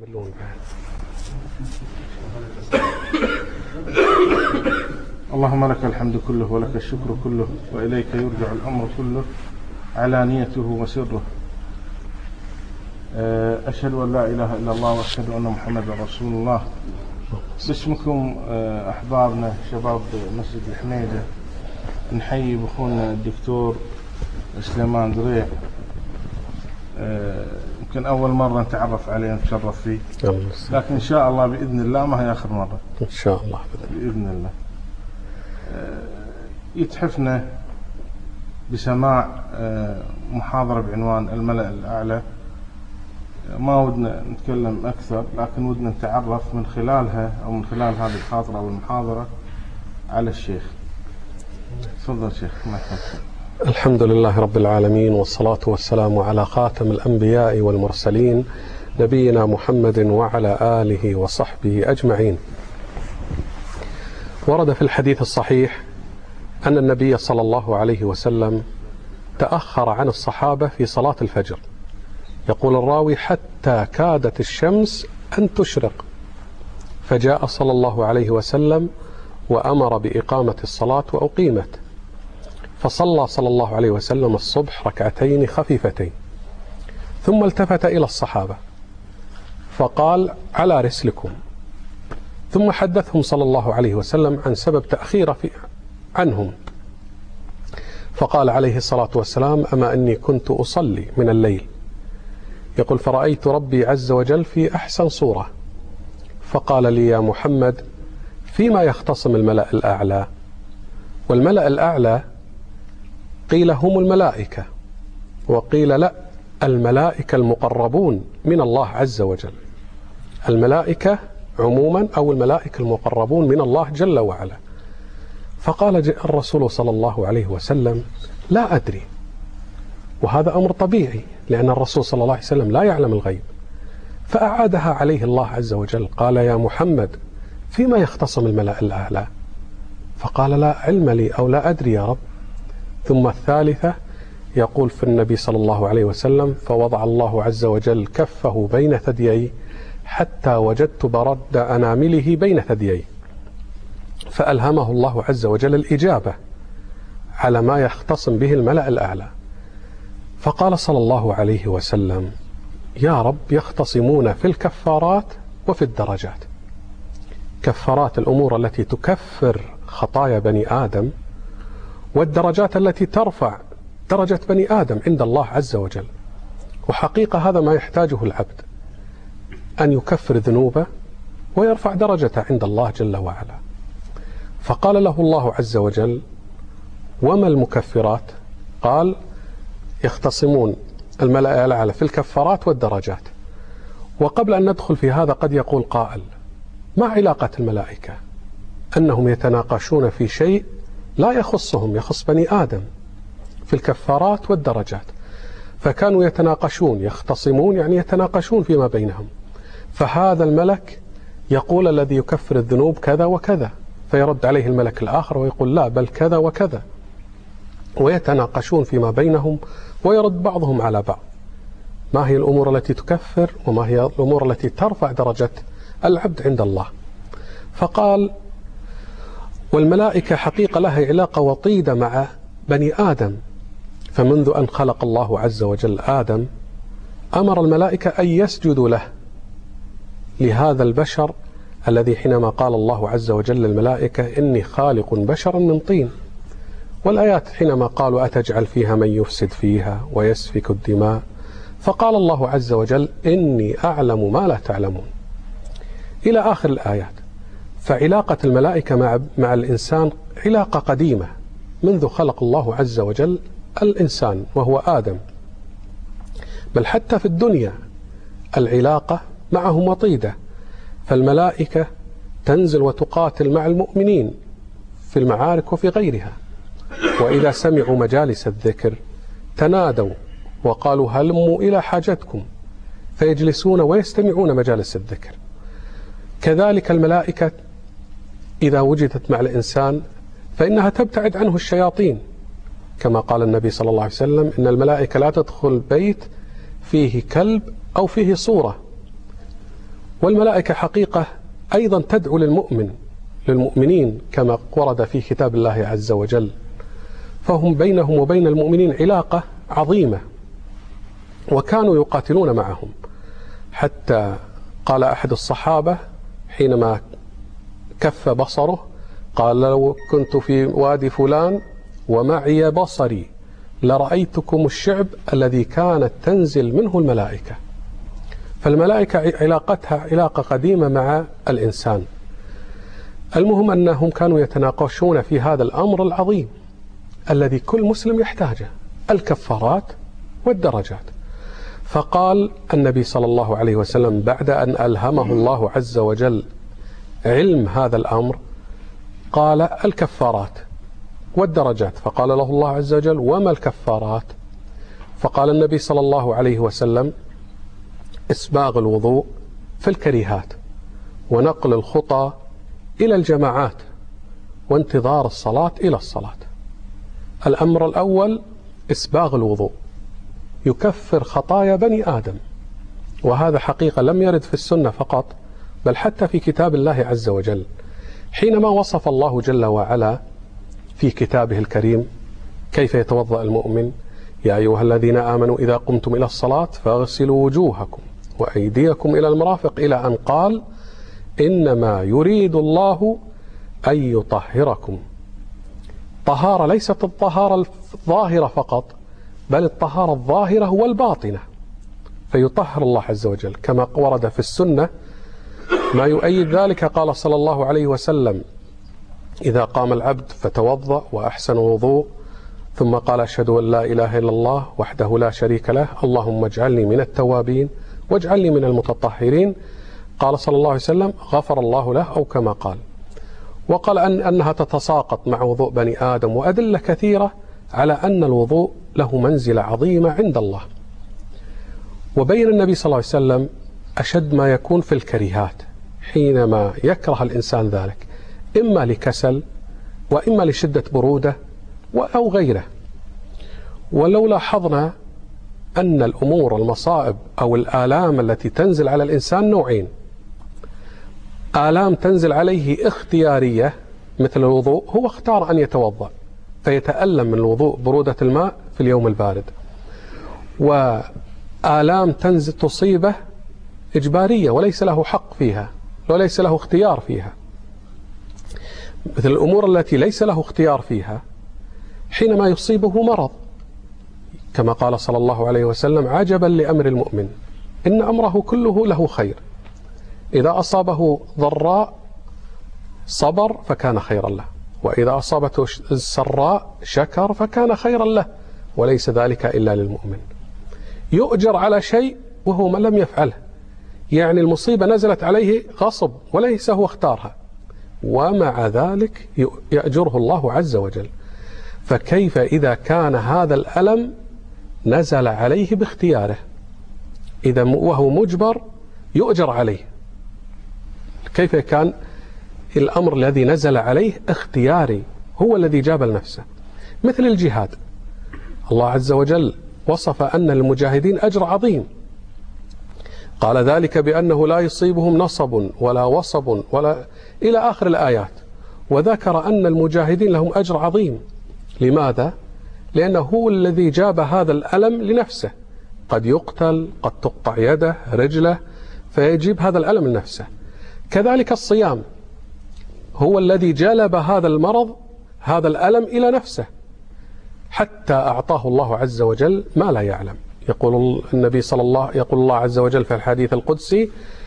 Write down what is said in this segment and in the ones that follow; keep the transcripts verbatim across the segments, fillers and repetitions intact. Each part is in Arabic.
اللهم لك الحمد كله ولك الشكر كله وإليك يرجع الأمر كله علانيته وسره. أشهد أن لا إله إلا الله وأشهد أن محمدا رسول الله. باسمكم أحبابنا شباب مسجد الحميدة نحيي بأخونا الدكتور سليمان دريع. يمكن أول مرة نتعرف عليه ونتشرف فيه، لكن إن شاء الله بإذن الله ما هي آخر مرة إن شاء الله بإذن الله. يتحفنا بسماع محاضرة بعنوان الملأ الأعلى. ما ودنا نتكلم أكثر، لكن ودنا نتعرف من خلالها أو من خلال هذه الخاطرة أو المحاضرة على الشيخ. تفضل شيخ. ما يحفظك. الحمد لله رب العالمين، والصلاة والسلام على خاتم الأنبياء والمرسلين نبينا محمد وعلى آله وصحبه أجمعين. ورد في الحديث الصحيح أن النبي صلى الله عليه وسلم تأخر عن الصحابة في صلاة الفجر، يقول الراوي حتى كادت الشمس أن تشرق، فجاء صلى الله عليه وسلم وأمر بإقامة الصلاة وأقيمت، فصلى صلى الله عليه وسلم الصبح ركعتين خفيفتين، ثم التفت إلى الصحابة فقال على رسلكم، ثم حدثهم صلى الله عليه وسلم عن سبب تأخير في عنهم، فقال عليه الصلاة والسلام أما أني كنت أصلي من الليل، يقول فرأيت ربي عز وجل في أحسن صورة، فقال لي يا محمد فيما يختصم الملأ الأعلى؟ والملأ الأعلى قيل هم الملائكة، وقيل لا، الملائكة المقربون من الله عز وجل، الملائكة عموما أو الملائكة المقربون من الله جل وعلا. فقال الرسول صلى الله عليه وسلم لا أدري، وهذا أمر طبيعي لأن الرسول صلى الله عليه وسلم لا يعلم الغيب، فأعادها عليه الله عز وجل، قال يا محمد فيما يختصم الملأ الأعلى؟ فقال لا علم لي أو لا أدري يا رب. ثم الثالثة يقول في النبي صلى الله عليه وسلم فوضع الله عز وجل كفه بين ثدييه حتى وجدت برد أنامله بين ثدييه، فألهمه الله عز وجل الإجابة على ما يختصم به الملأ الأعلى. فقال صلى الله عليه وسلم يا رب يختصمون في الكفارات وفي الدرجات. كفارات الأمور التي تكفر خطايا بني آدم، والدرجات التي ترفع درجة بني آدم عند الله عز وجل. وحقيقة هذا ما يحتاجه العبد، أن يكفر ذنوبه ويرفع درجته عند الله جل وعلا. فقال له الله عز وجل وما المكفرات؟ قال يختصمون الملأ الأعلى في الكفارات والدرجات. وقبل أن ندخل في هذا قد يقول قائل ما علاقة الملائكة؟ أنهم يتناقشون في شيء لا يخصهم، يخص بني آدم في الكفارات والدرجات، فكانوا يتناقشون، يختصمون يعني يتناقشون فيما بينهم، فهذا الملك يقول الذي يكفر الذنوب كذا وكذا، فيرد عليه الملك الآخر ويقول لا بل كذا وكذا، ويتناقشون فيما بينهم ويرد بعضهم على بعض ما هي الأمور التي تكفر وما هي الأمور التي ترفع درجة العبد عند الله. فقال والملائكة حقيقة لها علاقة وطيدة مع بني آدم، فمنذ أن خلق الله عز وجل آدم أمر الملائكة أن يسجدوا له، لهذا البشر الذي حينما قال الله عز وجل للملائكة إني خالق بشرا من طين، والآيات حينما قالوا أتجعل فيها من يفسد فيها ويسفك الدماء، فقال الله عز وجل إني أعلم ما لا تعلمون إلى آخر الآيات. فعلاقة الملائكة مع, مع الإنسان علاقة قديمة منذ خلق الله عز وجل الإنسان وهو آدم، بل حتى في الدنيا العلاقة معهم وطيدة، فالملائكة تنزل وتقاتل مع المؤمنين في المعارك وفي غيرها، وإذا سمعوا مجالس الذكر تنادوا وقالوا هلموا إلى حاجتكم، فيجلسون ويستمعون مجالس الذكر. كذلك الملائكة إذا وجدت مع الإنسان فإنها تبتعد عنه الشياطين، كما قال النبي صلى الله عليه وسلم إن الملائكة لا تدخل بيت فيه كلب أو فيه صورة، والملائكة حقيقة أيضا تدعو للمؤمن للمؤمنين كما ورد في كتاب الله عز وجل، فهم بينهم وبين المؤمنين علاقة عظيمة، وكانوا يقاتلون معهم. حتى قال أحد الصحابة حينما كف بصره قال: لو كنت في وادي فلان ومعي بصري لرأيتكم الشعب الذي كانت تنزل منه الملائكة. فالملائكة علاقتها علاقة قديمة مع الإنسان. المهم أنهم كانوا يتناقشون في هذا الأمر العظيم الذي كل مسلم يحتاجه، الكفارات والدرجات. فقال النبي صلى الله عليه وسلم بعد أن ألهمه الله عز وجل علم هذا الأمر قال: الكفارات والدرجات. فقال له الله عز وجل: وما الكفارات؟ فقال النبي صلى الله عليه وسلم: إسباغ الوضوء في الكريهات، ونقل الخطى إلى الجماعات، وانتظار الصلاة إلى الصلاة. الأمر الأول إسباغ الوضوء، يكفر خطايا بني آدم، وهذا حقيقة لم يرد في السنة فقط بل حتى في كتاب الله عز وجل، حينما وصف الله جل وعلا في كتابه الكريم كيف يتوضأ المؤمن: يا أيها الذين آمنوا إذا قمتم إلى الصلاة فاغسلوا وجوهكم وأيديكم إلى المرافق، إلى أن قال: إنما يريد الله أن يطهركم. طهارة ليست الطهارة الظاهرة فقط، بل الطهارة الظاهرة والباطنة، فيطهر الله عز وجل كما ورد في السنة ما يؤيد ذلك. قال صلى الله عليه وسلم: إذا قام العبد فتوضأ وأحسن وضوء ثم قال: أشهد أن لا إله إلا الله وحده لا شريك له، اللهم اجعلني من التوابين واجعلني من المتطهرين، قال صلى الله عليه وسلم: غفر الله له، أو كما قال. وقال أن أنها تتساقط مع وضوء بني آدم، وأدلة كثيرة على أن الوضوء له منزلة عظيمة عند الله. وبين النبي صلى الله عليه وسلم أشد ما يكون في الكريهات، حينما يكره الإنسان ذلك إما لكسل وإما لشدة برودة أو غيره. ولو لاحظنا أن الأمور المصائب أو الآلام التي تنزل على الإنسان نوعين: آلام تنزل عليه اختيارية مثل الوضوء، هو اختار أن يتوضأ فيتألم من الوضوء برودة الماء في اليوم البارد، وآلام تنزل تصيبه إجبارية وليس له حق فيها وليس له اختيار فيها. مثل الأمور التي ليس له اختيار فيها حينما يصيبه مرض، كما قال صلى الله عليه وسلم: عجبا لأمر المؤمن إن أمره كله له خير، إذا أصابه ضراء صبر فكان خيرا له، وإذا أصابته السراء شكر فكان خيرا له، وليس ذلك إلا للمؤمن. يؤجر على شيء وهو ما لم يفعله، يعني المصيبة نزلت عليه غصب وليس هو اختارها، ومع ذلك يأجره الله عز وجل. فكيف إذا كان هذا الألم نزل عليه باختياره؟ إذا وهو مجبر يؤجر عليه، كيف كان الأمر الذي نزل عليه اختياري، هو الذي جاب لنفسه؟ مثل الجهاد، الله عز وجل وصف أن المجاهدين أجر عظيم، قال ذلك بأنه لا يصيبهم نصب ولا وصب ولا إلى آخر الآيات، وذكر أن المجاهدين لهم أجر عظيم. لماذا؟ لأنه هو الذي جاب هذا الألم لنفسه، قد يقتل، قد تقطع يده رجله، فيجيب هذا الألم لنفسه. كذلك الصيام، هو الذي جلب هذا المرض هذا الألم إلى نفسه، حتى أعطاه الله عز وجل ما لا يعلم. يقول النبي صلى الله يقول الله عز وجل في الحديث القدسي: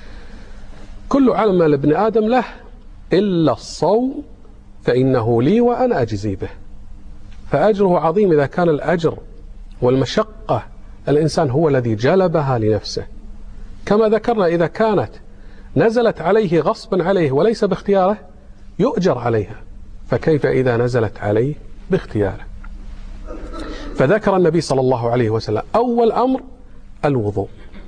كل عمل ابن آدم له إلا الصوم فإنه لي وأنا أجزي به. فأجره عظيم إذا كان الأجر والمشقة الإنسان هو الذي جلبها لنفسه. كما ذكرنا إذا كانت نزلت عليه غصبا عليه وليس باختياره يؤجر عليها، فكيف إذا نزلت عليه باختياره؟ فذكر النبي صلى الله عليه وسلم أول أمر الوضوء.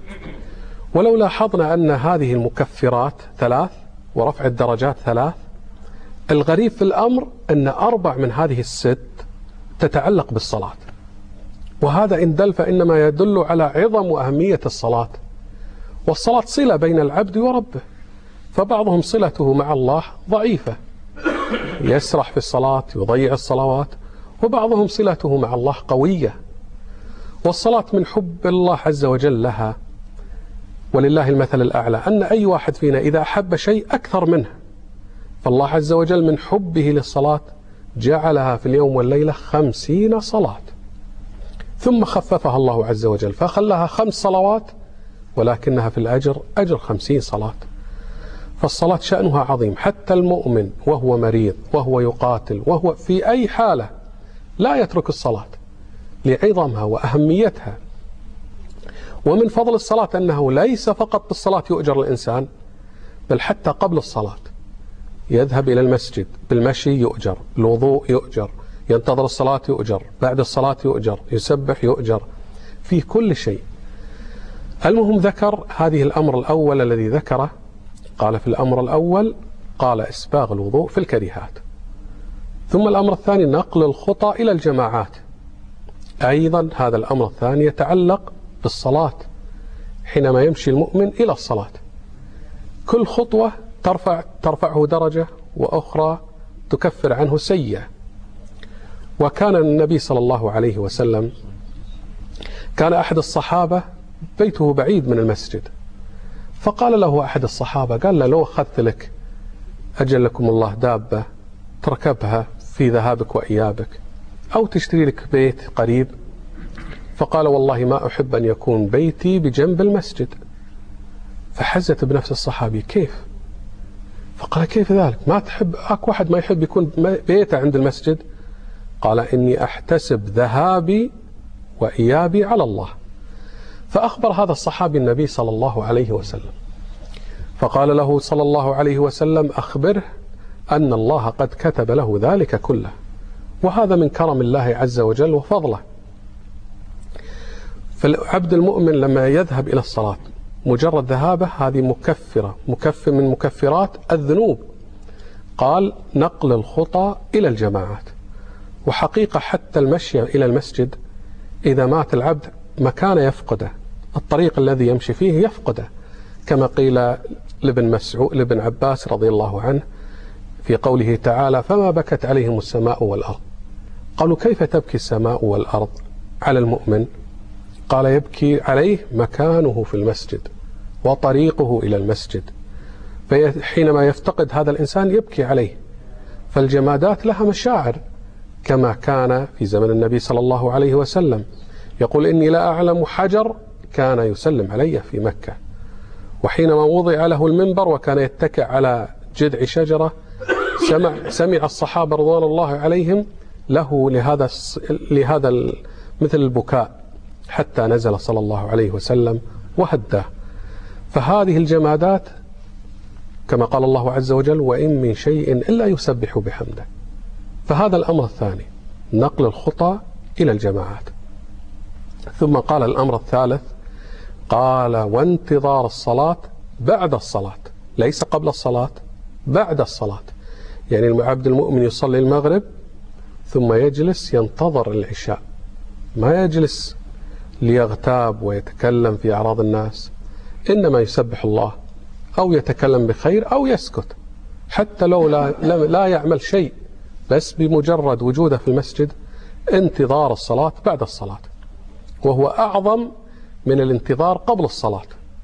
ولو لاحظنا أن هذه المكفرات ثلاث ورفع الدرجات ثلاث، الغريب في الأمر أن أربع من هذه الست تتعلق بالصلاة، وهذا إن دل فإنما يدل على عظم وأهمية الصلاة، والصلاة صلة بين العبد وربه، فبعضهم صلته مع الله ضعيفة، يسرح في الصلاة، يضيع الصلوات، وبعضهم صلته مع الله قوية. والصلاة من حب الله عز وجل لها، ولله المثل الأعلى، أن أي واحد فينا إذا أحب شيء أكثر منه، فالله عز وجل من حبه للصلاة جعلها في اليوم والليلة خمسين صلاة، ثم خففها الله عز وجل فخلها خمس صلوات، ولكنها في الأجر أجر خمسين صلاة. فالصلاة شأنها عظيم، حتى المؤمن وهو مريض وهو يقاتل وهو في أي حالة لا يترك الصلاة لعظمها وأهميتها. ومن فضل الصلاة أنه ليس فقط بالصلاة يؤجر الإنسان، بل حتى قبل الصلاة يذهب إلى المسجد بالمشي يؤجر، الوضوء يؤجر، ينتظر الصلاة يؤجر، بعد الصلاة يؤجر، يسبح يؤجر، في كل شيء. المهم ذكر هذه الأمر الأول الذي ذكره، قال في الأمر الأول قال إسباغ الوضوء في الكريهات. ثم الأمر الثاني نقل الخطى إلى الجماعات، أيضا هذا الأمر الثاني يتعلق بالصلاة، حينما يمشي المؤمن إلى الصلاة كل خطوة ترفع ترفعه درجة، وأخرى تكفر عنه سيئة. وكان النبي صلى الله عليه وسلم كان أحد الصحابة بيته بعيد من المسجد، فقال له أحد الصحابة، قال له لو أخذت لك أجلكم الله دابة تركبها في ذهابك وإيابك، أو تشتري لك بيت قريب. فقال والله ما أحب أن يكون بيتي بجنب المسجد. فحزت بنفس الصحابي، كيف؟ فقال كيف ذلك؟ ما تحب؟ أك واحد ما يحب يكون بيته عند المسجد؟ قال إني أحتسب ذهابي وإيابي على الله. فأخبر هذا الصحابي النبي صلى الله عليه وسلم، فقال له صلى الله عليه وسلم أخبره أن الله قد كتب له ذلك كله، وهذا من كرم الله عز وجل وفضله. فالعبد المؤمن لما يذهب إلى الصلاة مجرد ذهابه هذه مكفرة مكفر من مكفرات الذنوب. قال نقل الخطى إلى الجماعات. وحقيقة حتى المشي إلى المسجد إذا مات العبد مكان يفقده، الطريق الذي يمشي فيه يفقده، كما قيل لابن مسعود لابن عباس رضي الله عنه في قوله تعالى فما بكت عليهم السماء والأرض. قالوا كيف تبكي السماء والأرض على المؤمن؟ قال يبكي عليه مكانه في المسجد وطريقه إلى المسجد، فحينما يفتقد هذا الإنسان يبكي عليه. فالجمادات لها مشاعر، كما كان في زمن النبي صلى الله عليه وسلم يقول إني لا أعلم حجر كان يسلم علي في مكة. وحينما وضع له المنبر وكان يتكئ على جذع شجرة سمع, سمع الصحابة رضوان الله عليهم له لهذا, لهذا مثل البكاء، حتى نزل صلى الله عليه وسلم وهداه. فهذه الجمادات كما قال الله عز وجل وإن من شيء إلا يسبح بحمده. فهذا الأمر الثاني نقل الخطى إلى الجماعات. ثم قال الأمر الثالث قال وانتظار الصلاة بعد الصلاة، ليس قبل الصلاة، بعد الصلاة. يعني العبد المؤمن يصلي المغرب ثم يجلس ينتظر العشاء، ما يجلس ليغتاب ويتكلم في أعراض الناس، إنما يسبح الله أو يتكلم بخير أو يسكت، حتى لو لا, لا يعمل شيء، بس بمجرد وجوده في المسجد انتظار الصلاة بعد الصلاة، وهو أعظم من الانتظار قبل الصلاة.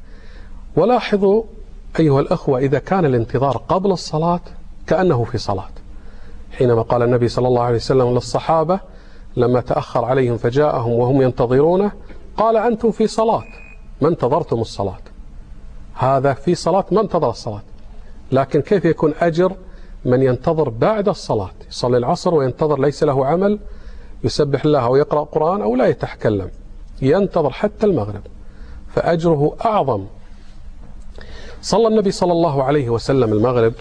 ولاحظوا أيها الأخوة إذا كان الانتظار قبل الصلاة كأنه في صلاة، حينما قال النبي صلى الله عليه وسلم للصحابة لما تأخر عليهم فجاءهم وهم ينتظرونه قال أنتم في صلاة ما انتظرتم الصلاة، هذا في صلاة ما انتظر الصلاة. لكن كيف يكون أجر من ينتظر بعد الصلاة، يصلي العصر وينتظر ليس له عمل، يسبح الله أو يقرأ قرآن أو لا يتكلم، ينتظر حتى المغرب، فأجره أعظم. صلى النبي صلى الله عليه وسلم المغرب،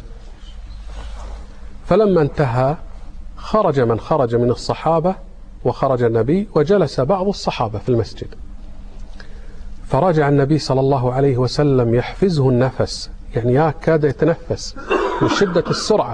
فلما انتهى خرج من خرج من الصحابة وخرج النبي وجلس بعض الصحابة في المسجد، فرجع النبي صلى الله عليه وسلم يحفزه النفس، يعني يكاد يتنفس من شدة السرعة،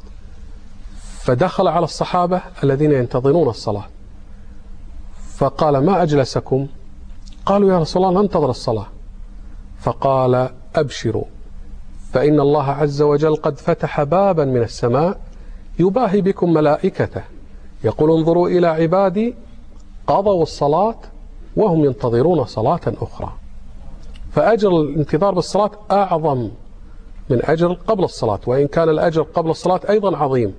فدخل على الصحابة الذين ينتظرون الصلاة فقال ما أجلسكم؟ قالوا يا رسول الله ننتظر الصلاة. فقال أبشروا فإن الله عز وجل قد فتح بابا من السماء يباهي بكم ملائكته يقول انظروا إلى عبادي قضوا الصلاة وهم ينتظرون صلاة أخرى. فأجر الانتظار بالصلاة أعظم من أجر قبل الصلاة، وإن كان الأجر قبل الصلاة أيضا عظيم.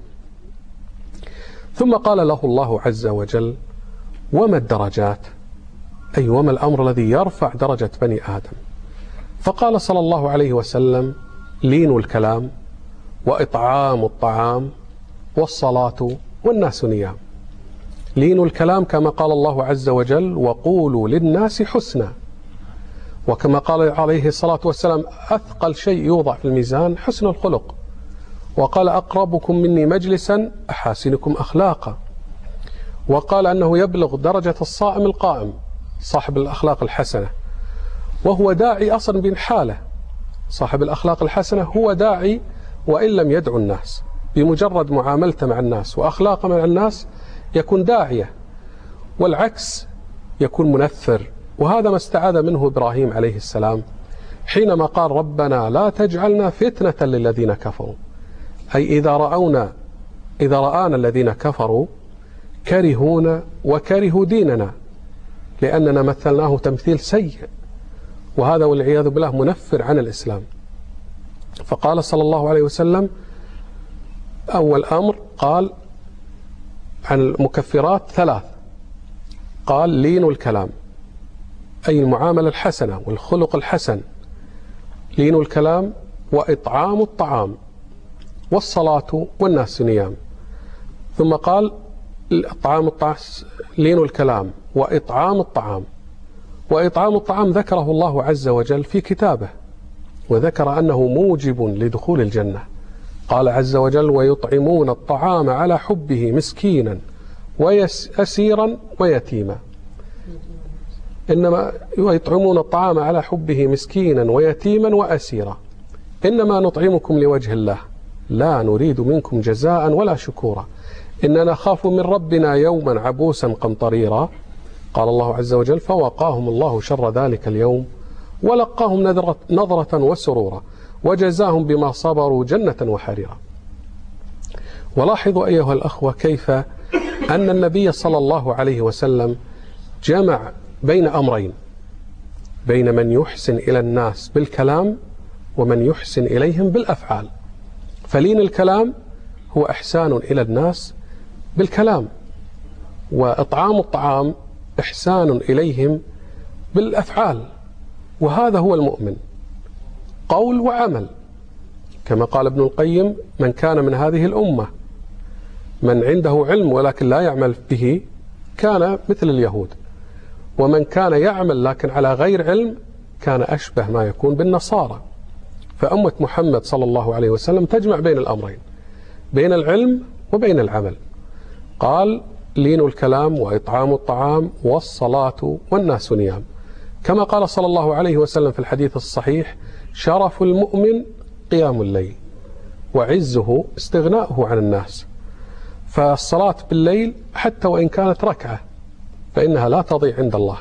ثم قال له الله عز وجل وما الدرجات، أي وما الأمر الذي يرفع درجة بني آدم؟ فقال صلى الله عليه وسلم لين الكلام وإطعام الطعام والصلاة والناس نيام. لين الكلام كما قال الله عز وجل وقولوا للناس حسنا، وكما قال عليه الصلاة والسلام أثقل شيء يوضع في الميزان حسن الخلق، وقال أقربكم مني مجلسا أحاسنكم أخلاقا، وقال أنه يبلغ درجة الصائم القائم صاحب الأخلاق الحسنة، وهو داعي أصلا من حاله. صاحب الأخلاق الحسنة هو داعي وإن لم يدعو الناس، بمجرد معاملته مع الناس وأخلاقه مع الناس يكون داعية، والعكس يكون منفر. وهذا ما استعاذ منه إبراهيم عليه السلام حينما قال ربنا لا تجعلنا فتنة للذين كفروا، أي إذا رأونا إذا رآنا الذين كفروا كرهونا وكرهوا ديننا، لأننا مثلناه تمثيل سيء، وهذا والعياذ بالله منفر عن الإسلام. فقال صلى الله عليه وسلم أول أمر قال عن المكفرات ثلاث، قال لين الكلام أي المعاملة الحسنة والخلق الحسن، لين الكلام وإطعام الطعام والصلاة والناس نيام. ثم قال إطعام الطعام لين الكلام وإطعام الطعام. وإطعام الطعام ذكره الله عز وجل في كتابه، وذكر أنه موجب لدخول الجنة. قال عز وجل ويطعمون الطعام على حبه مسكينا وأسيرا ويتيما. إنما يطعمون الطعام على حبه مسكينا ويتيما وأسيرا، إنما نطعمكم لوجه الله لا نريد منكم جزاء ولا شكورا إننا نخاف من ربنا يوما عبوسا قمطريرا. قال الله عز وجل فوقاهم الله شر ذلك اليوم ولقاهم نظرة, نظرة وسرورا وجزاهم بما صبروا جنة وحريرا. ولاحظوا أيها الأخوة كيف أن النبي صلى الله عليه وسلم جمع بين أمرين، بين من يحسن إلى الناس بالكلام ومن يحسن إليهم بالأفعال. فلين الكلام هو إحسان إلى الناس بالكلام، وإطعام الطعام إحسان إليهم بالأفعال، وهذا هو المؤمن قول وعمل. كما قال ابن القيم من كان من هذه الأمة من عنده علم ولكن لا يعمل به كان مثل اليهود، ومن كان يعمل لكن على غير علم كان أشبه ما يكون بالنصارى. فأمة محمد صلى الله عليه وسلم تجمع بين الأمرين، بين العلم وبين العمل. قال لين الكلام وإطعام الطعام والصلاة والناس نيام، كما قال صلى الله عليه وسلم في الحديث الصحيح شرف المؤمن قيام الليل وعزه استغناؤه عن الناس. فالصلاة بالليل حتى وإن كانت ركعة فإنها لا تضيع عند الله.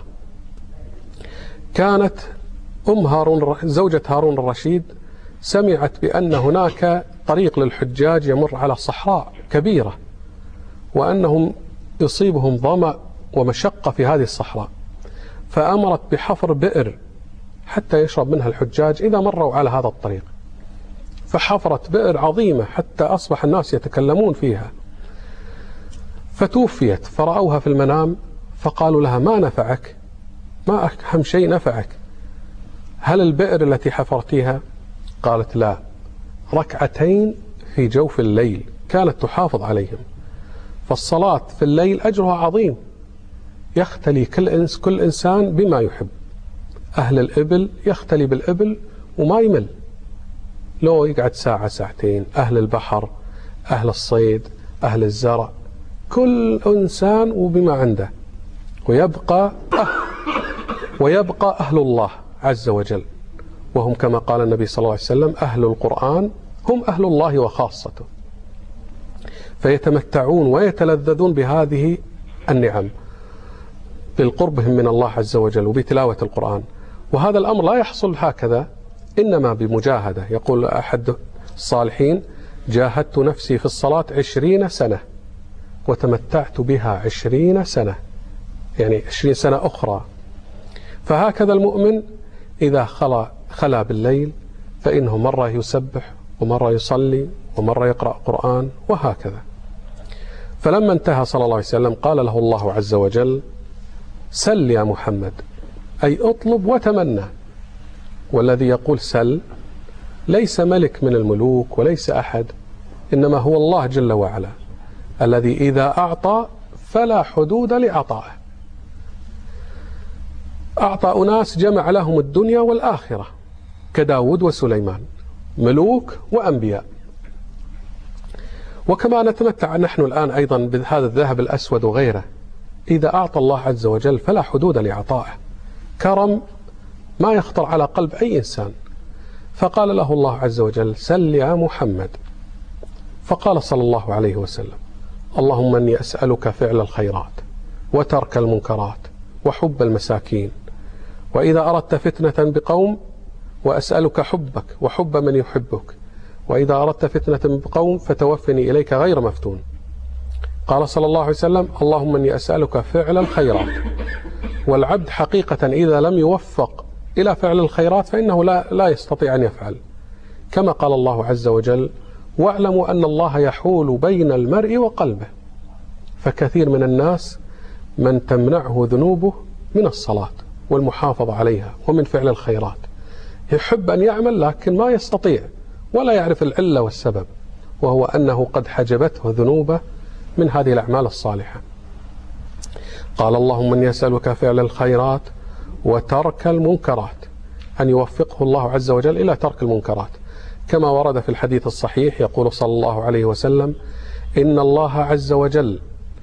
كانت أم هارون زوجة هارون الرشيد سمعت بأن هناك طريق للحجاج يمر على صحراء كبيرة، وأنهم يصيبهم ظمأ ومشقة في هذه الصحراء، فأمرت بحفر بئر حتى يشرب منها الحجاج إذا مروا على هذا الطريق. فحفرت بئر عظيمة حتى أصبح الناس يتكلمون فيها، فتوفيت فرأوها في المنام فقالوا لها ما نفعك؟ ما أهم شيء نفعك؟ هل البئر التي حفرتيها؟ قالت لا، ركعتين في جوف الليل كانت تحافظ عليهم. فالصلاة في الليل أجرها عظيم، يختلي كل, إنس كل إنسان بما يحب. أهل الإبل يختلي بالإبل وما يمل، لو يقعد ساعة ساعتين. أهل البحر، أهل الصيد، أهل الزرع، كل إنسان وبما عنده. ويبقى أه ويبقى أهل الله عز وجل، وهم كما قال النبي صلى الله عليه وسلم أهل القرآن هم أهل الله وخاصته، فيتمتعون ويتلذذون بهذه النعم بالقربهم من الله عز وجل وبتلاوة القرآن. وهذا الأمر لا يحصل هكذا، إنما بمجاهدة. يقول أحد الصالحين: جاهدت نفسي في الصلاة عشرين سنة وتمتعت بها عشرين سنة، يعني عشرين سنة أخرى. فهكذا المؤمن إذا خلا, خلا بالليل فإنه مرة يسبح ومرة يصلي ومرة يقرأ قرآن وهكذا. فلما انتهى صلى الله عليه وسلم قال له الله عز وجل: سل يا محمد، أي اطلب وتمنى. والذي يقول سل ليس ملك من الملوك وليس أحد، إنما هو الله جل وعلا الذي إذا أعطى فلا حدود لعطائه. أعطى أناس جمع لهم الدنيا والآخرة كداود وسليمان، ملوك وأنبياء. وكما نتمتع نحن الآن أيضا بهذا الذهب الأسود وغيره، إذا أعطى الله عز وجل فلا حدود لعطائه، كرم ما يخطر على قلب أي إنسان. فقال له الله عز وجل: سل يا محمد. فقال صلى الله عليه وسلم: اللهم إني أسألك فعل الخيرات وترك المنكرات وحب المساكين، وإذا أردت فتنة بقوم وأسألك حبك وحب من يحبك، وإذا أردت فتنة بقوم فتوفني إليك غير مفتون. قال صلى الله عليه وسلم: اللهم إني أسألك فعل الخيرات. والعبد حقيقة إذا لم يوفق إلى فعل الخيرات فإنه لا, لا يستطيع أن يفعل، كما قال الله عز وجل: واعلموا أن الله يحول بين المرء وقلبه. فكثير من الناس من تمنعه ذنوبه من الصلاة والمحافظة عليها ومن فعل الخيرات، يحب أن يعمل لكن ما يستطيع ولا يعرف العلة والسبب، وهو أنه قد حجبته ذنوبه من هذه الأعمال الصالحة. قال: اللهم إني أسألك فعل الخيرات وترك المنكرات، أن يوفقه الله عز وجل إلى ترك المنكرات، كما ورد في الحديث الصحيح يقول صلى الله عليه وسلم: إن الله عز وجل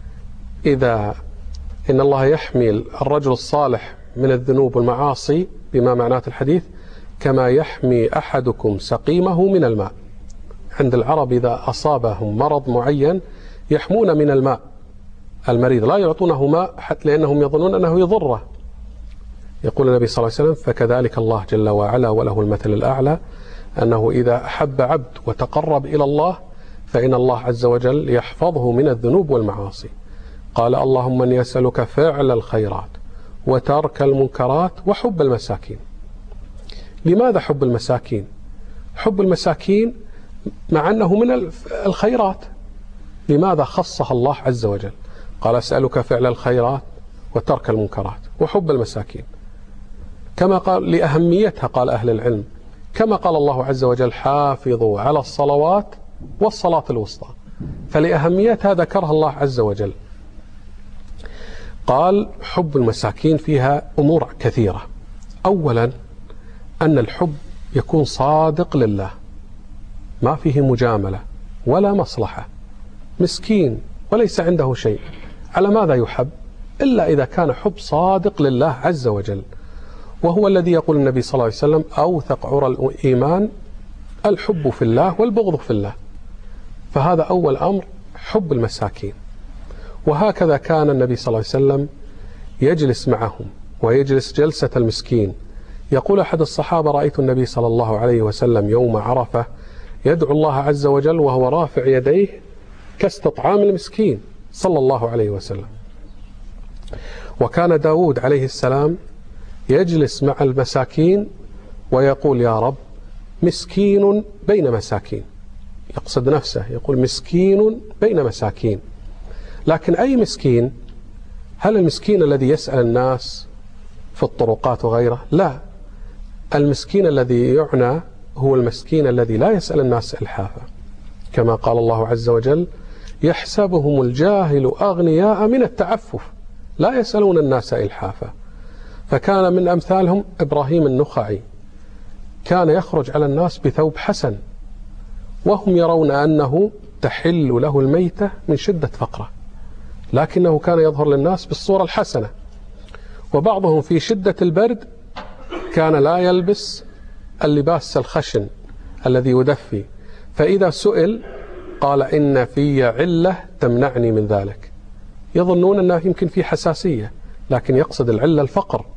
إذا إن الله يحمي الرجل الصالح من الذنوب والمعاصي، بما معناه الحديث، كما يحمي أحدكم سقيمه من الماء. عند العرب إذا أصابهم مرض معين يحمون من الماء المريض، لا يعطونه ماء حتى لأنهم يظنون أنه يضره. يقول النبي صلى الله عليه وسلم: فكذلك الله جل وعلا وله المثل الأعلى، أنه إذا أحب عبد وتقرب إلى الله فإن الله عز وجل يحفظه من الذنوب والمعاصي. قال: اللهم إني أسألك فعل الخيرات وترك المنكرات وحب المساكين. لماذا حب المساكين؟ حب المساكين مع أنه من الخيرات، لماذا خصها الله عز وجل؟ قال: أسألك فعل الخيرات وترك المنكرات وحب المساكين، كما قال لأهميتها. قال أهل العلم: كما قال الله عز وجل: حافظوا على الصلوات والصلاة الوسطى، فلأهميتها ذكرها الله عز وجل. قال: حب المساكين فيها أمور كثيرة. أولا أن الحب يكون صادق لله، ما فيه مجاملة ولا مصلحة، مسكين وليس عنده شيء، على ماذا يحب؟ إلا إذا كان حب صادق لله عز وجل، وهو الذي يقول النبي صلى الله عليه وسلم: أوثق عرى الإيمان الحب في الله والبغض في الله. فهذا أول أمر، حب المساكين. وهكذا كان النبي صلى الله عليه وسلم يجلس معهم ويجلس جلسة المسكين. يقول أحد الصحابة: رأيت النبي صلى الله عليه وسلم يوم عرفة يدعو الله عز وجل وهو رافع يديه كاستطعام المسكين صلى الله عليه وسلم. وكان داود عليه السلام يجلس مع المساكين ويقول: يا رب مسكين بين مساكين، يقصد نفسه، يقول مسكين بين مساكين. لكن أي مسكين؟ هل المسكين الذي يسأل الناس في الطرقات وغيره؟ لا، المسكين الذي يعنى هو المسكين الذي لا يسأل الناس إلحافا، كما قال الله عز وجل: يحسبهم الجاهل أغنياء من التعفف لا يسألون الناس إلحافا. فكان من أمثالهم إبراهيم النخعي، كان يخرج على الناس بثوب حسن وهم يرون أنه تحل له الميتة من شدة فقره، لكنه كان يظهر للناس بالصورة الحسنة. وبعضهم في شدة البرد كان لا يلبس اللباس الخشن الذي يدفي، فإذا سئل قال: إن في علة تمنعني من ذلك. يظنون أنه يمكن في حساسية، لكن يقصد العلة الفقر،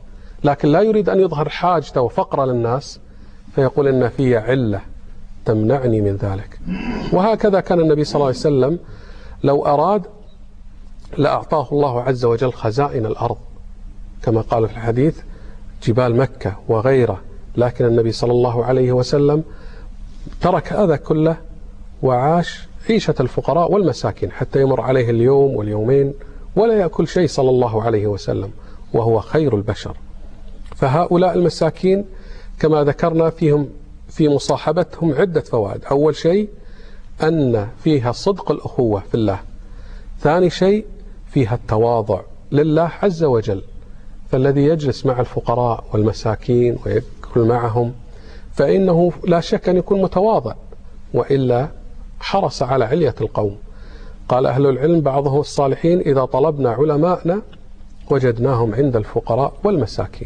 لكن لا يريد أن يظهر حاجته وفقره للناس، فيقول إن في علة تمنعني من ذلك. وهكذا كان النبي صلى الله عليه وسلم لو أراد لأعطاه الله عز وجل خزائن الأرض كما قال في الحديث جبال مكة وغيره، لكن النبي صلى الله عليه وسلم ترك هذا كله وعاش عيشة الفقراء والمساكين حتى يمر عليه اليوم واليومين ولا يأكل شيء صلى الله عليه وسلم، وهو خير البشر. فهؤلاء المساكين كما ذكرنا فيهم في مصاحبتهم عدة فوائد. أول شيء أن فيها صدق الأخوة في الله، ثاني شيء فيها التواضع لله عز وجل، فالذي يجلس مع الفقراء والمساكين ويأكل معهم فإنه لا شك أن يكون متواضع، وإلا حرص على علية القوم. قال أهل العلم بعضهم الصالحين إذا طلبنا علماءنا وجدناهم عند الفقراء والمساكين.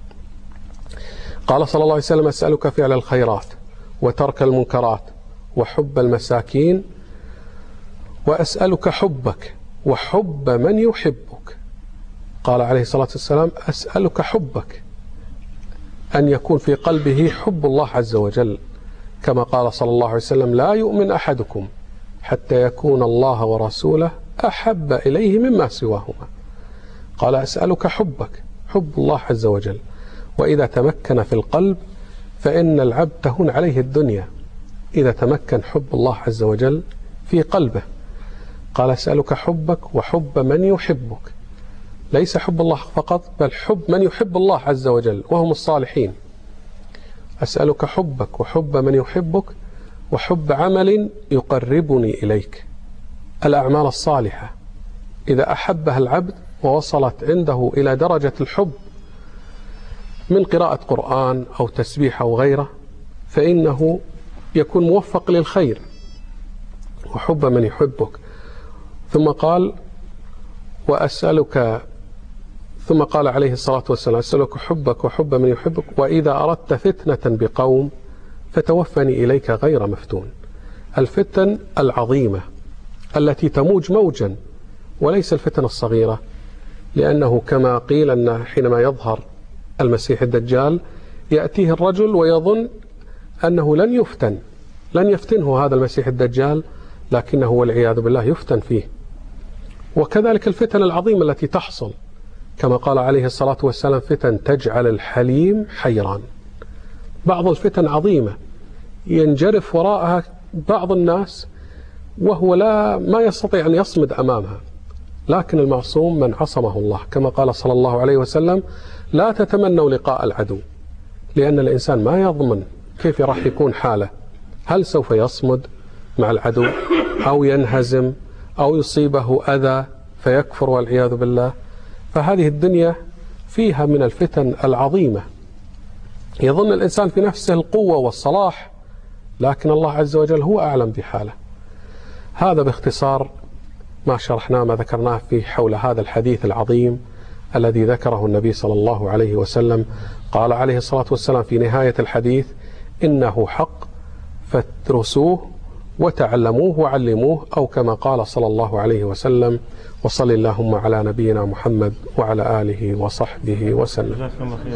قال صلى الله عليه وسلم أسألك فعل الخيرات وترك المنكرات وحب المساكين وأسألك حبك وحب من يحبك. قال عليه الصلاة والسلام أسألك حبك، أن يكون في قلبه حب الله عز وجل، كما قال صلى الله عليه وسلم لا يؤمن أحدكم حتى يكون الله ورسوله أحب إليه مما سواهما. قال أسألك حبك، حب الله عز وجل، وإذا تمكن في القلب فإن العبد تهون عليه الدنيا إذا تمكن حب الله عز وجل في قلبه. قال أسألك حبك وحب من يحبك، ليس حب الله فقط بل حب من يحب الله عز وجل وهم الصالحين. أسألك حبك وحب من يحبك وحب عمل يقربني إليك. الأعمال الصالحة إذا أحبها العبد ووصلت عنده إلى درجة الحب من قراءة قرآن أو تسبيح أو غيره فإنه يكون موفق للخير. وحب من يحبك. ثم قال وأسألك ثم قال عليه الصلاة والسلام أسألك حبك وحب من يحبك وإذا أردت فتنة بقوم فتوفني إليك غير مفتون. الفتن العظيمة التي تموج موجا وليس الفتن الصغيرة، لأنه كما قيل أن حينما يظهر المسيح الدجال يأتيه الرجل ويظن أنه لن يفتن لن يفتنه هذا المسيح الدجال، لكنه والعياذ بالله يفتن فيه. وكذلك الفتن العظيمة التي تحصل كما قال عليه الصلاة والسلام فتن تجعل الحليم حيران. بعض الفتن عظيمة ينجرف وراءها بعض الناس وهو لا ما يستطيع أن يصمد أمامها، لكن المعصوم من عصمه الله كما قال صلى الله عليه وسلم لا تتمنوا لقاء العدو، لأن الإنسان ما يضمن كيف راح يكون حاله، هل سوف يصمد مع العدو أو ينهزم أو يصيبه أذى فيكفر والعياذ بالله. فهذه الدنيا فيها من الفتن العظيمة يظن الإنسان في نفسه القوة والصلاح، لكن الله عز وجل هو أعلم بحاله. هذا باختصار ما شرحناه ما ذكرناه في حول هذا الحديث العظيم الذي ذكره النبي صلى الله عليه وسلم. قال عليه الصلاة والسلام في نهاية الحديث إنه حق فادرسوه وتعلموه وعلموه، أو كما قال صلى الله عليه وسلم. وصل اللهم على نبينا محمد وعلى آله وصحبه وسلم. جزاك الله خير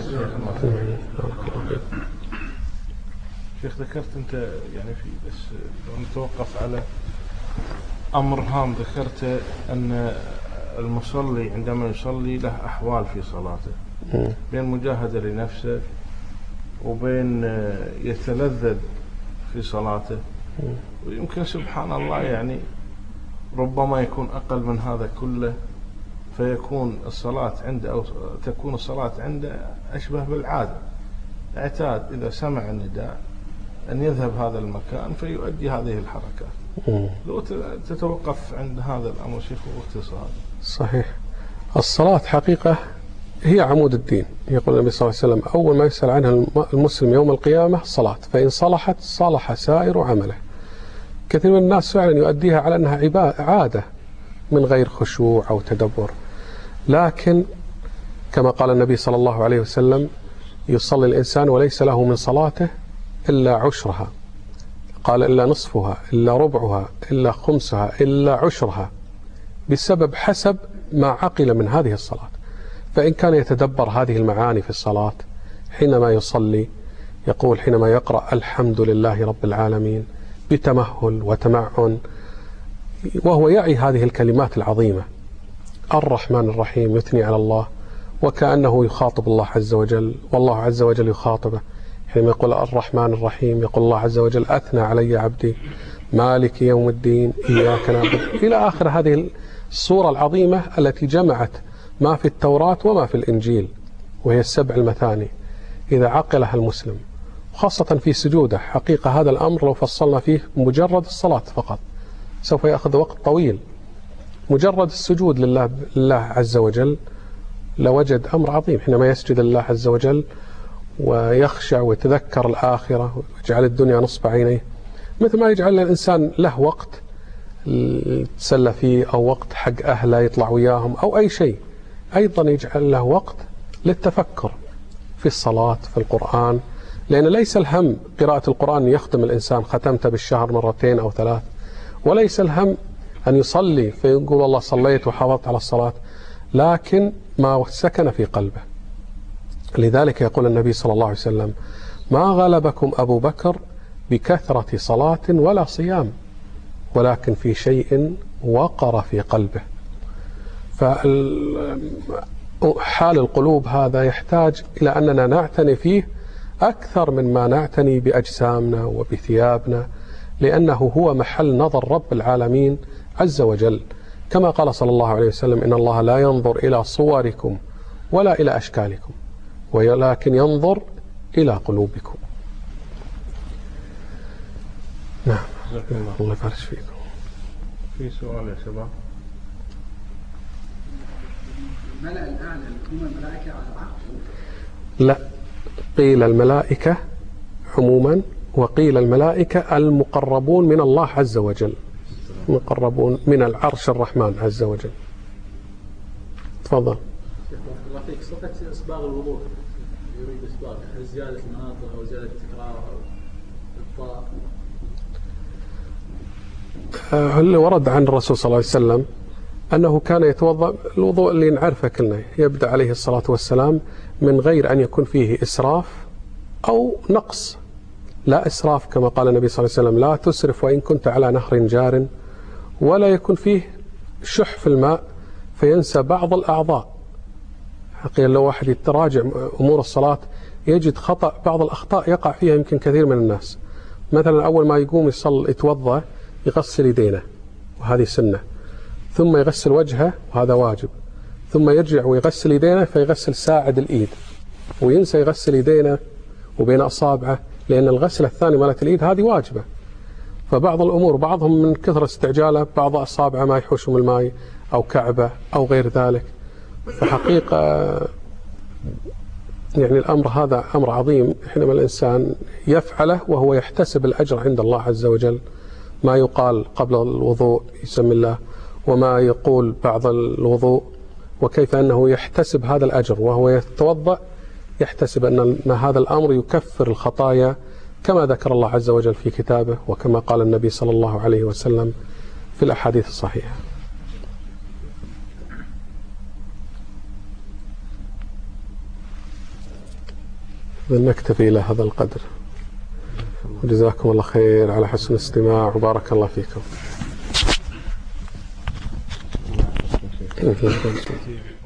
شيخ. شيخ ذكرت أنت يعني في بس لو نتوقف على أمر هام ذكرت أن المصلي عندما يصلي له أحوال في صلاته بين مجاهدة لنفسه وبين يتلذذ في صلاته، ويمكن سبحان الله يعني ربما يكون أقل من هذا كله فيكون الصلاة عنده أو تكون الصلاة عنده أشبه بالعادة، اعتاد إذا سمع النداء أن يذهب هذا المكان فيؤدي هذه الحركات. لو تتوقف عند هذا الأمر شيخ واختصار. صحيح. الصلاة حقيقة هي عمود الدين. يقول النبي صلى الله عليه وسلم أول ما يسأل عنها المسلم يوم القيامة الصلاة، فإن صلحت صلح سائر عمله. كثير من الناس فعلا يؤديها على أنها عادة من غير خشوع أو تدبر، لكن كما قال النبي صلى الله عليه وسلم يصلي الإنسان وليس له من صلاته إلا عشرها، قال إلا نصفها إلا ربعها إلا خمسها إلا عشرها، بسبب حسب ما عقل من هذه الصلاة. فإن كان يتدبر هذه المعاني في الصلاة حينما يصلي، يقول حينما يقرأ الحمد لله رب العالمين بتمهل وتمعن، وهو يعي هذه الكلمات العظيمة، الرحمن الرحيم، يثني على الله وكأنه يخاطب الله عز وجل، والله عز وجل يخاطبه. حينما يقول الرحمن الرحيم يقول الله عز وجل أثنى علي عبدي، مالك يوم الدين، إياك نعبد، إلى آخر هذه الصورة العظيمة التي جمعت ما في التوراة وما في الإنجيل، وهي السبع المثاني. إذا عقلها المسلم خاصة في سجوده، حقيقة هذا الأمر لو فصلنا فيه مجرد الصلاة فقط سوف يأخذ وقت طويل، مجرد السجود لله, لله عز وجل لوجد أمر عظيم. حينما يسجد لله عز وجل ويخشع ويتذكر الآخرة ويجعل الدنيا نصب عينيه، مثل ما يجعل الإنسان له وقت يتسلى فيه أو وقت حق أهله يطلع وياهم أو أي شيء، أيضا يجعل له وقت للتفكر في الصلاة في القرآن، لأن ليس الهم قراءة القرآن يختم الإنسان ختمت بالشهر مرتين أو ثلاث، وليس الهم أن يصلي فيقول الله صليت وحافظت على الصلاة، لكن ما سكن في قلبه. لذلك يقول النبي صلى الله عليه وسلم ما غلبكم أبو بكر بكثرة صلاة ولا صيام، ولكن في شيء وقر في قلبه. فحال القلوب هذا يحتاج إلى أننا نعتني فيه أكثر من ما نعتني بأجسامنا وبثيابنا، لأنه هو محل نظر رب العالمين عز وجل، كما قال صلى الله عليه وسلم إن الله لا ينظر إلى صوركم ولا إلى أشكالكم ولكن ينظر إلى قلوبكم. نعم، الله يبارك فيكم. في سؤال يا شباب؟ الملأ الأعلى هم الملائكة على العقل؟ لا، قيل الملائكة عموما، وقيل الملائكة المقربون من الله عز وجل، مقربون من العرش الرحمن عز وجل. تفضل. الله فيك، صفة إسباغ الوضوء يريد إسباغ، هل زيادة المناطق أو زيادة التكرار أو الطاء؟ اللي ورد عن الرسول صلى الله عليه وسلم أنه كان يتوضأ الوضوء اللي نعرفه كلنا، يبدأ عليه الصلاة والسلام من غير أن يكون فيه إسراف أو نقص. لا إسراف كما قال النبي صلى الله عليه وسلم لا تسرف وإن كنت على نهر جار، ولا يكون فيه شح في الماء فينسى بعض الأعضاء. حقيقة لو واحد يتراجع أمور الصلاة يجد خطأ، بعض الأخطاء يقع فيها يمكن كثير من الناس. مثلا أول ما يقوم يصل يتوضأ يغسل يدينه وهذه سنة، ثم يغسل وجهه وهذا واجب، ثم يرجع ويغسل يدينه فيغسل ساعد الإيد، وينسى يغسل يدينه وبين أصابعه، لأن الغسلة الثانية مالت الإيد هذه واجبة. فبعض الأمور بعضهم من كثرة استعجاله بعض أصابعه ما يحوش من الماء أو كعبة أو غير ذلك. فحقيقة يعني الأمر هذا أمر عظيم، حينما الإنسان يفعله وهو يحتسب الأجر عند الله عز وجل، ما يقال قبل الوضوء بسم الله وما يقول بعد الوضوء، وكيف أنه يحتسب هذا الأجر وهو يتوضأ، يحتسب أن هذا الأمر يكفر الخطايا كما ذكر الله عز وجل في كتابه، وكما قال النبي صلى الله عليه وسلم في الأحاديث الصحيحة. نكتفي إلى هذا القدر، وجزاكم الله خير على حسن الاستماع وبارك الله فيكم.